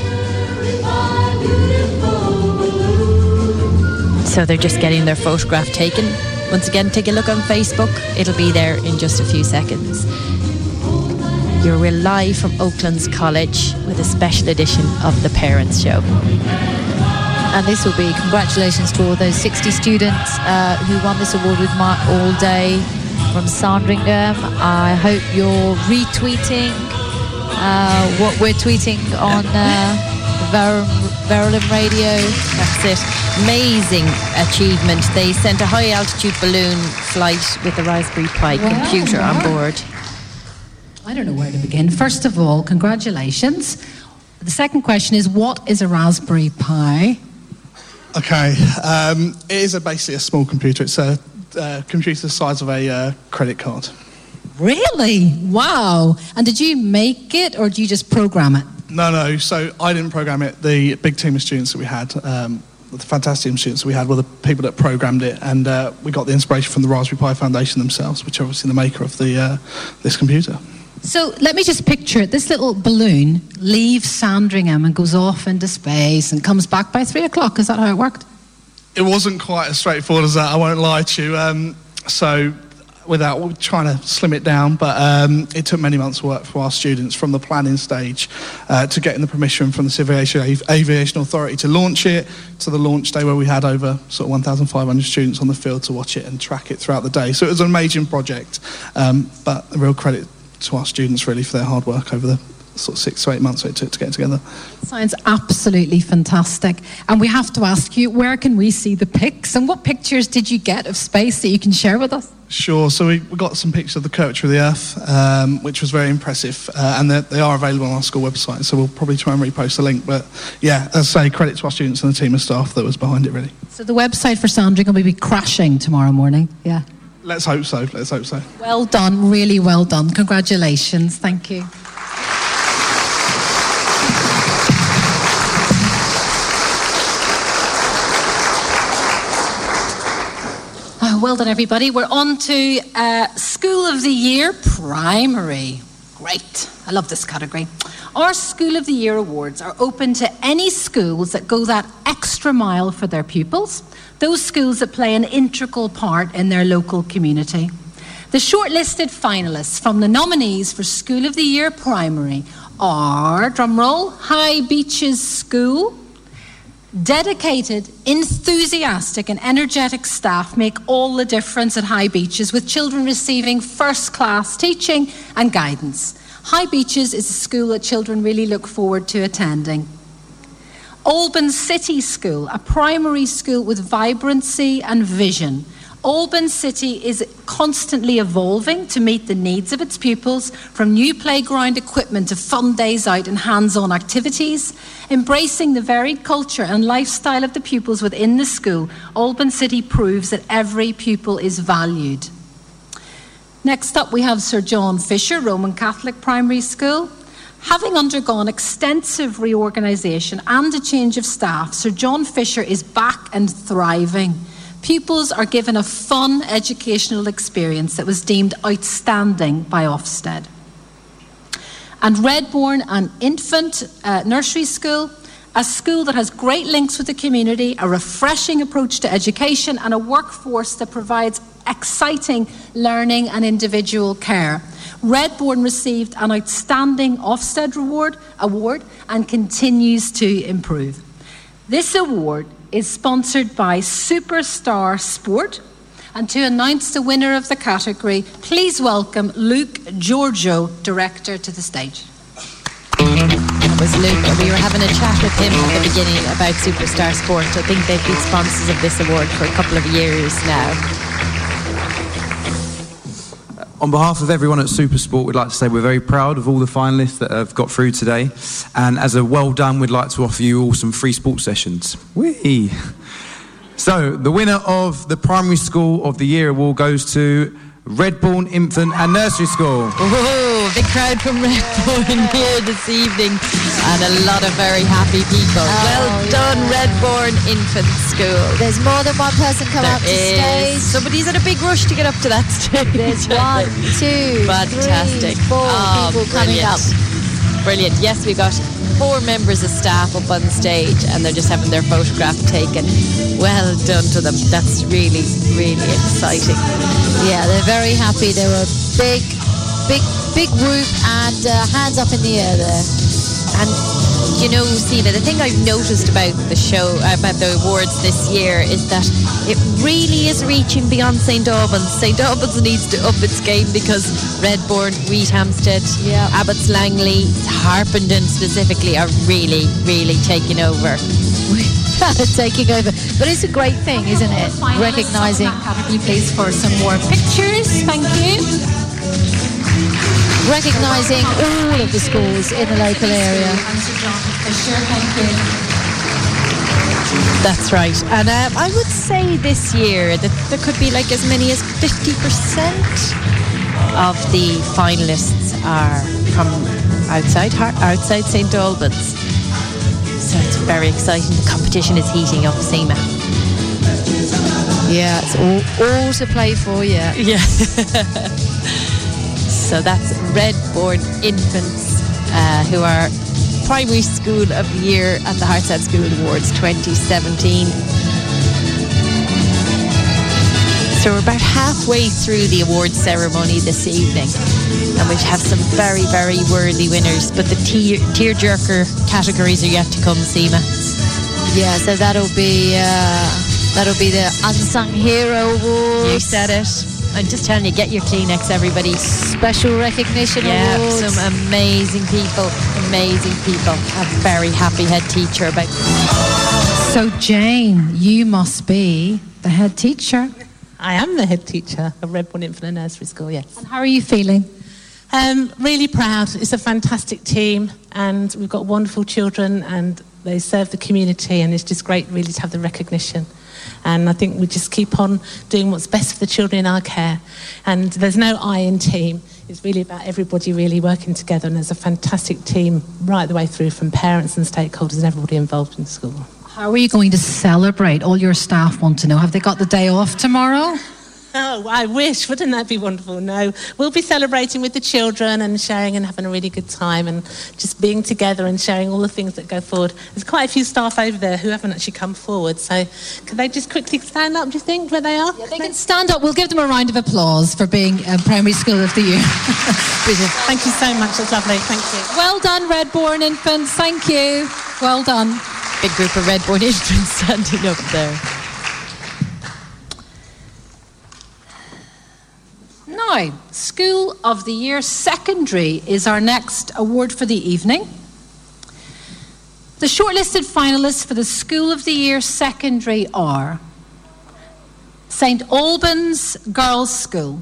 So they're just getting their photograph taken. Once again, take a look on Facebook. It'll be there in just a few seconds. We're live from Oaklands College with a special edition of The Parents Show. And this will be congratulations to all those 60 students who won this award with Mark Allday from Sandringham. I hope you're retweeting what we're tweeting on Verulam Radio. That's it. Amazing achievement. They sent a high altitude balloon flight with a Raspberry Pi computer on board. I don't know where to begin. First of all, congratulations. The second question is, what is a Raspberry Pi? Okay, it is basically a small computer. It's a computer the size of a credit card. Really? Wow. And did you make it or do you just program it? No, so I didn't program it. The big team of students that we had, the fantastic team of students that we had, were the people that programmed it, and we got the inspiration from the Raspberry Pi Foundation themselves, which are obviously the maker of this computer. So let me just picture it. This little balloon leaves Sandringham and goes off into space and comes back by 3 o'clock. Is that how it worked? It wasn't quite as straightforward as that, I won't lie to you. So without trying to slim it down, but it took many months of work for our students from the planning stage to getting the permission from the Civil Aviation Authority to launch it, to the launch day where we had over sort of 1,500 students on the field to watch it and track it throughout the day. So it was an amazing project, but a real credit to our students really for their hard work over the sort of 6 to 8 months it took to get it together. Sounds absolutely fantastic. And we have to ask you, where can we see the pics? And what pictures did you get of space that you can share with us? Sure, so we got some pictures of the curvature of the Earth, which was very impressive, and they are available on our school website, so we'll probably try and repost the link. But yeah, as I say, credit to our students and the team of staff that was behind it, really. So the website for Sandringham will be crashing tomorrow morning, yeah? Let's hope so, let's hope so. Well done, really well done. Congratulations, thank you. Well done, everybody. We're on to School of the Year Primary. Great. I love this category. Our School of the Year awards are open to any schools that go that extra mile for their pupils, those schools that play an integral part in their local community. The shortlisted finalists from the nominees for School of the Year Primary are, drumroll, High Beaches School. Dedicated, enthusiastic and energetic staff make all the difference at High Beaches, with children receiving first-class teaching and guidance. High Beaches is a school that children really look forward to attending. Alban City School, a primary school with vibrancy and vision. Alban City is constantly evolving to meet the needs of its pupils, from new playground equipment to fun days out and hands-on activities. Embracing the varied culture and lifestyle of the pupils within the school, Alban City proves that every pupil is valued. Next up, we have Sir John Fisher, Roman Catholic Primary School. Having undergone extensive reorganisation and a change of staff, Sir John Fisher is back and thriving. Pupils are given a fun educational experience that was deemed outstanding by Ofsted. And Redbourne, an infant nursery school, a school that has great links with the community, a refreshing approach to education, and a workforce that provides exciting learning and individual care. Redbourne received an outstanding Ofsted award and continues to improve. This award is sponsored by Superstar Sport, and to announce the winner of the category, please welcome Luke Giorgio, Director, to the stage. That was Luke, and we were having a chat with him at the beginning about Superstar Sport. I think they've been sponsors of this award for a couple of years now. On behalf of everyone at Supersport, we'd like to say we're very proud of all the finalists that have got through today. And as a well done, we'd like to offer you all some free sports sessions. Whee! So, the winner of the Primary School of the Year award goes to Redbourne Infant and Nursery School. Oh, big crowd from Redbourne here this evening, and a lot of very happy people. Well done, Redbourne Infant School. There's more than one person come up to stage. Somebody's in a big rush to get up to that stage. There's 1, 2, fantastic. 3, 4 people coming up. Brilliant. Yes, we've got 4 members of staff up on stage, and they're just having their photograph taken. Well done to them. That's really, really exciting. Yeah, they're very happy. They were big whoop and hands up in the air there. And you know, Sinead, the thing I've noticed about the show, about the awards this year, is that it really is reaching beyond St Albans. St Albans needs to up its game, because Redbourne, Wheathampstead, Abbots Langley, Harpenden specifically are really, really taking over. Taking over. But it's a great thing, isn't it? Recognising. Category, please, for some more pictures. Thank you. Recognising all of the schools in the local area. That's right. And I would say this year that there could be like as many as 50% of the finalists are from outside St Albans. So it's very exciting. The competition is heating up, Seema. Yeah, it's all to play for, yeah. Yeah. So that's Redbourne Infants, who are Primary School of the Year at the Hearts Out School Awards 2017. So we're about halfway through the awards ceremony this evening, and we have some very, very worthy winners, but the tearjerker categories are yet to come, Seema. Yeah, so that'll be the Unsung Hero Awards. You said it. I'm just telling you, get your Kleenex, everybody. Special Recognition Awards. Some amazing people. A very happy head teacher about. So Jane, you must be the head teacher. I am the head teacher of Redbourne Infant and Nursery School, yes. And how are you feeling? Really proud. It's a fantastic team, and we've got wonderful children, and they serve the community, and it's just great really to have the recognition. And I think we just keep on doing what's best for the children in our care. And there's no I in team. It's really about everybody really working together, and there's a fantastic team right the way through, from parents and stakeholders and everybody involved in the school. How are you going to celebrate? All your staff want to know. Have they got the day off tomorrow? Oh, I wish. Wouldn't that be wonderful? No. We'll be celebrating with the children and sharing and having a really good time and just being together and sharing all the things that go forward. There's quite a few staff over there who haven't actually come forward, so could they just quickly stand up, do you think, where they are? Yeah, they can stand up. We'll give them a round of applause for being Primary School of the Year. Thank you so much. That's lovely. Thank you. Well done, Redbourne Infants. Thank you. Well done. Big group of Redbourne Infants standing up there. Now, School of the Year Secondary is our next award for the evening. The shortlisted finalists for the School of the Year Secondary are St Albans Girls' School.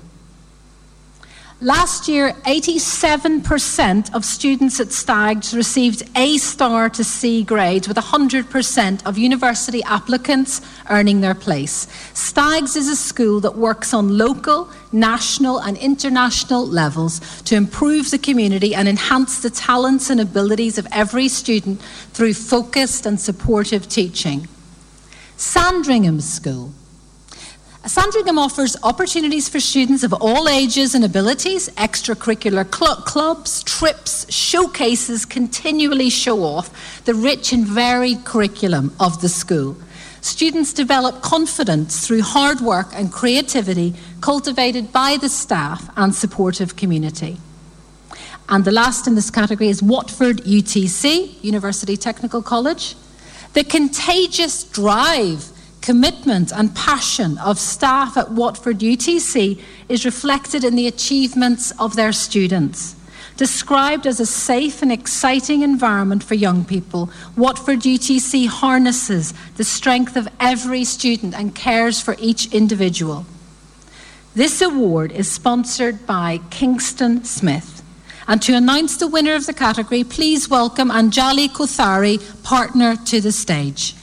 Last year, 87% of students at Stags received A star to C grades, with 100% of university applicants earning their place. Stags is a school that works on local, national and international levels to improve the community and enhance the talents and abilities of every student through focused and supportive teaching. Sandringham School. Sandringham offers opportunities for students of all ages and abilities. Extracurricular clubs, trips, showcases continually show off the rich and varied curriculum of the school. Students develop confidence through hard work and creativity cultivated by the staff and supportive community. And the last in this category is Watford UTC, University Technical College. The contagious drive, commitment and passion of staff at Watford UTC is reflected in the achievements of their students. Described as a safe and exciting environment for young people, Watford UTC harnesses the strength of every student and cares for each individual. This award is sponsored by Kingston Smith. And to announce the winner of the category, please welcome Anjali Kothari, partner, to the stage.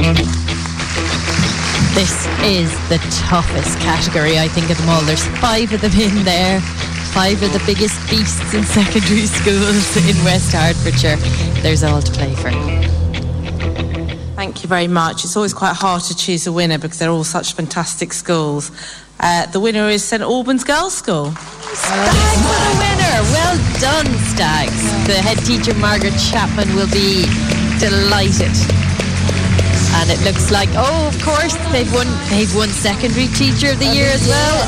This is the toughest category, I think, of them all. There's 5 of them in there. 5 of the biggest beasts in secondary schools in West Hertfordshire. There's all to play for. Thank you very much. It's always quite hard to choose a winner because they're all such fantastic schools. The winner is St Albans Girls' School. Stags for the winner. Well done, Stags. The head teacher, Margaret Chapman, will be delighted. And it looks like, oh, of course, they've won Secondary Teacher of the Year as well.